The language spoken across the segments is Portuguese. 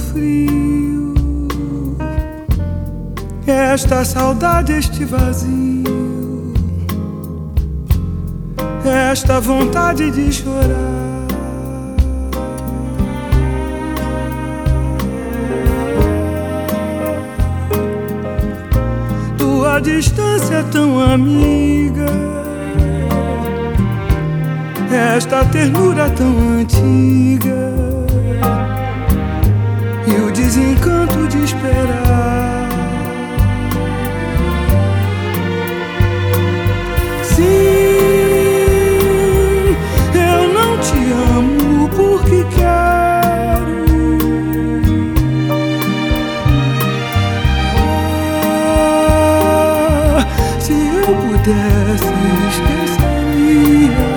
frio, esta saudade, este vazio, esta vontade de chorar. Tua distância tão amiga, esta ternura tão antiga, e o desencanto de esperar. Sim, eu não te amo porque quero. Se eu pudesse, esqueceria.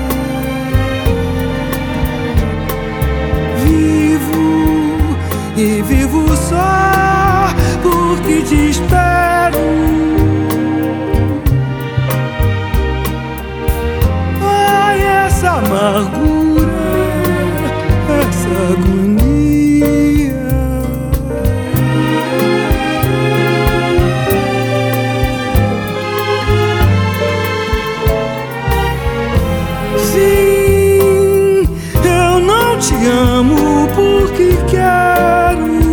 E vivo só porque te espero. Ai, essa amargura, essa agonia. Sim, eu não te amo porque quero.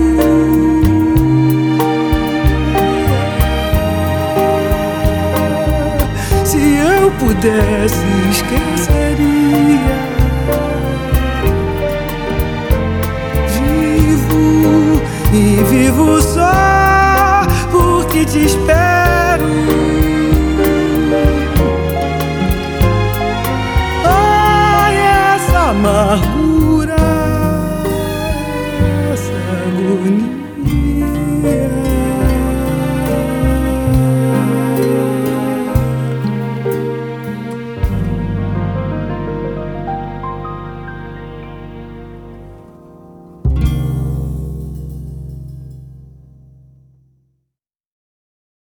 Se eu pudesse, esqueceria. Vivo e vivo só porque te espero. Ai, essa amargura,